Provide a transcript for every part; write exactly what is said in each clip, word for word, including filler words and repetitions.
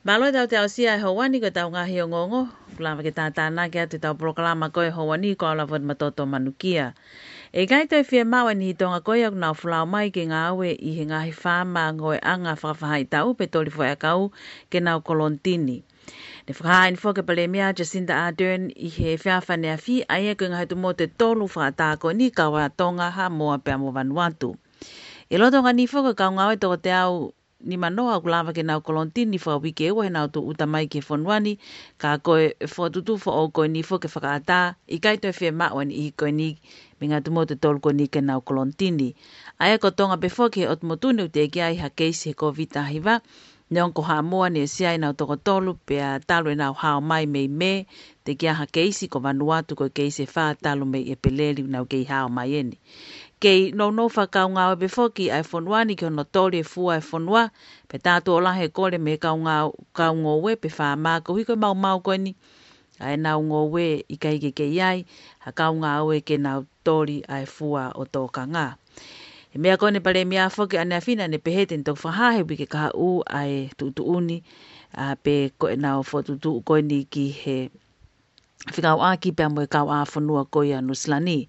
Malo tau te au sia e hawani ko tau ngahi o ngongo. Kulawa ke tātāna ke atu tau proklama koe hawani ko ala wad matoto manukia. E gai toi fia mawa ni hitonga koe au nau fulau mai ke ngā awe i he ngahi whāma ngoe anga whakawhahai tau pe toli fwoi akau ke nau kolontini. Ne whakahai ni whoke pale mea Jacinda Ardern i he whiawhane a whi aia koe ngahi tu mo te tolu whakatako ni kawa tonga ha moa pia mo vanuatu. E loto ngā ni whoka kau ngawe toko te au ni manoa kulawa ke nau kolontini wha wike ewa he nau tu utamai ke whanuani ka koe whotutu wha o koe ni whoke whakaata i kai toi whea mawan i koe ni me ngā tumo te tolu koe ni ke nau kolontini. Aia ko tonga pe whoke o tumotune u te kia i ha keisi he COVID hiva ne onko ha moa ne sia i nau toko tolu pe a talu e nau hao mai mei me te kia ha keisi ko Vanuatu koe keisi e wha talu mei e peleli nau kei hao mai eni. Kei no no fa kau ngā be foki ai fonuani ki ono tori e fua e fonua pe tātou ola he kore me kau ngā kau ngō we pe wha mā ko hiko mau mau koe ni ai nau ngō we i kai ke kei ai ha kau ngā we ke nau tori ai fua o tō ka ngā. E mea kone pare mea foki ane a whina ne pehete ni tō whahahe wike kaha u ai tutu uni a pe koe nau fotutu koe ni ki he whikau aki pe amoe kau a fonua koe anu slani.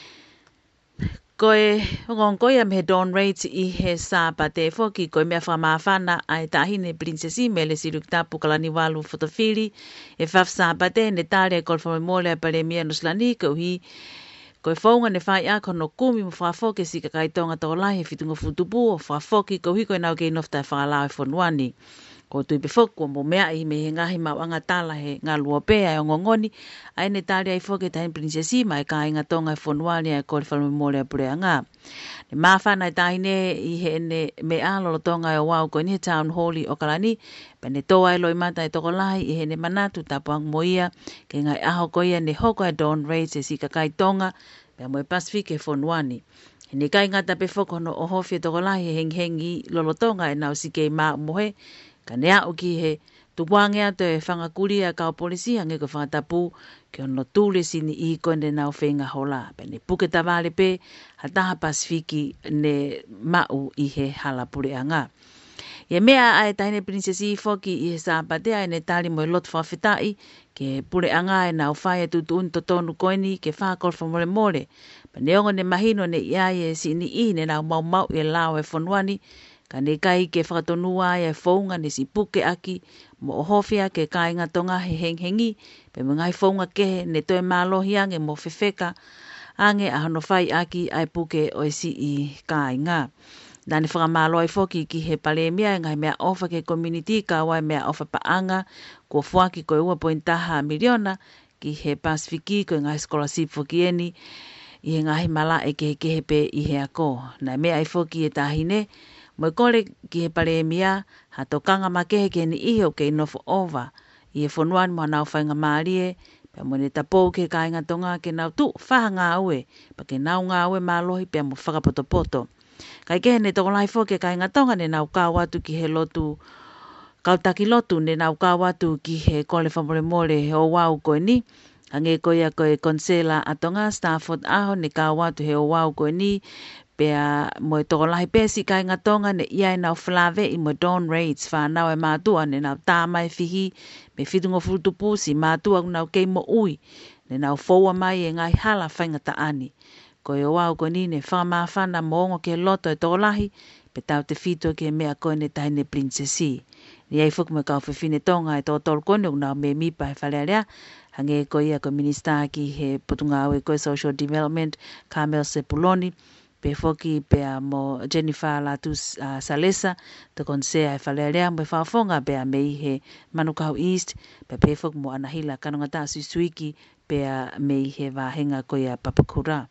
Koe ngon koe am he Dawn Raids i he sā pate foki koe mea whamawhana ai tahine princesi me le siruk tapu kalani walu fotofili e whaf sā pate ne tāre e kolfa memole a pare mea nuslani ko hi koe whaunga ne whai a kono kumi mo whafoke si kakai tonga tō lai he fitunga futupu o whafoki ko hi koe nau kei nofta e whakalao e whanuani. Ko tui pe whoku mo mea i me he ngahi mau anga tala he ngā luopea e o ngongoni, ai ne tāre ai whoke tahin princesi mai ka inga tonga e whonuani e kore whalumimore a purea ngā. Ne mawhana i tahine i he ne me ālolo tonga e o wau koe ni he town hall i Okalani, pe ne toa e loi mata e toko lahi i he ne manatu tapuang moia, ke ngai aho koia ne hoko e Dawn Raids e si kakai tonga, pe amoe Pacific e whonuani. He ne kai ngata pe whoko no o hofi e toko lahi he henghengi lolo tonga e nau si kei maa mohe, ka nea o ki he tupuange ato e whangakuri a kao polisi hange ko whangatapu ki ono tūle sini i konde nau whenga hola. Pene puke tawale pe hataha Pasifiki ne mau i he halapure a ngā. Ia mea ai tahine princesi foki i he sāpatea e ne tali mo e lotu whawhetai ke pure a ngā e nau whaia tutu un to tonu koini ke whakol whamore more. Pene ongo ne mahino ne iai e sini i ne nau mau mau e lao e whanuani ka ne kai ke whakatonua e whaunga ne si puke aki mo ohofia ke kai ngā tonga he henghengi pe mo ngai whaunga ke ne toe mālohi ange mo whewheka ange a hono whai aki ai puke o isi i kai ngā. Nane whakamāloi whoki ki he palemia ngai mea ofa ke community ka wai mea ofa paanga ko whuaki ko ua pointaha miliona ki he Pasifiki ko ngai scholarship whoki eni i he ngahi mala e ke he kehepe i he ako. Nai mea i whoki e tahine mo kore ki he pare mia ha tokanga makehe ke ni iho ke inofo ova i he whonuan mo nau whainga maarie pe mo ne tapou ke ka inga tonga ke nau tu whaha ngā ue pa ke nau ngā ue mālohi pe mo whakapotopoto. Kai ke ne toko lai fo ke ka inga tonga ne nau kā watu ki he lotu kautaki lotu ne nau kā watu ki he kole whamore more he o wau koe ni hange koe a koe konsela atonga Stafford aho ne kā watu he o wau koe ni pea mo e toko lahi pesi kai ngā tonga ne ia e nau whalave i mo Dawn Raids whanau e mātua ne nau tāma e whihi me whitungo futupu si mātua nau kei mo ui ne nau whaua mai e ngai hala whainga taani. Ko e o wau ko ni ne whamawhana moongo ke loto e toko lahi pe tau te whitua ke mea koe ne tahine princesi. Ni ei whuku me kau whiwhine tonga e tō tolu kone nau me mipa he whalearea hange ko ia ko minister ki he putunga au e koe social development Carmel Sepuloni pe foki pe a mo Jennifer Latus uh, Salesa te konsea e whalearea mo e whafonga pe a mei he Manukau East pe pe foki mo anahila kanonga ta suisuiki pe a mei he wahenga koe a Papakura.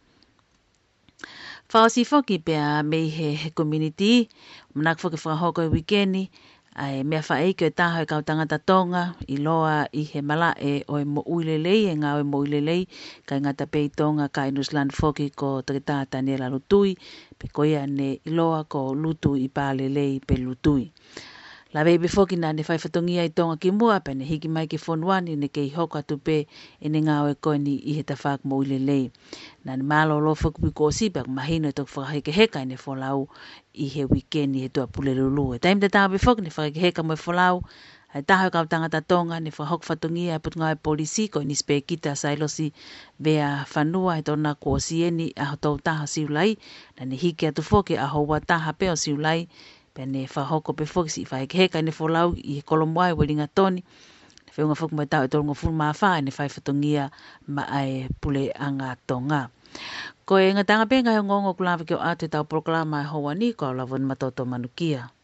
Whaosi foki pe a mei he, he community mnak foki whakahoko e wikeni ai mea whaeiko e taho e kau tangata tonga i loa i he mala e o e mo uilelei e ngā o e mo uilelei kai ngata pei tonga kai Nusland foki ko takita Daniela Lutui pe koia ne i loa ko lutu i pālelei pe lutui. La vei befoki na ne whaifatongia i tonga ki mua pe ne hiki mai ki whonuani ne kei hoka tupe e ne ngāo e koe ni i he tawhak mo ule lei. Na ni malo lo whakupi ko sipa mahino e tok whakaheke heka i ne wholau i he weekend i he tua pule lulu. E taim te taha befoki ne whakaheke heka mo e wholau ai taha kau tangata tonga ne whahok whatongia e putunga e polisi ko ni spe kita sailosi vea whanua he tona ko sieni a hotou taha siulai na ne hiki atu foke a hoa taha peo siulai pene whahoko pe foki si whaike heka ne wholau i he kolomoai welinga toni. Ne whiunga whuku mai tau e tolunga fulu maa wha ne whai whatongia ma ai pule anga tonga. Ko e ngatanga penga he ngongo kulawa ki o atu e tau proklama e hoa ni ko lavon matoto manukia.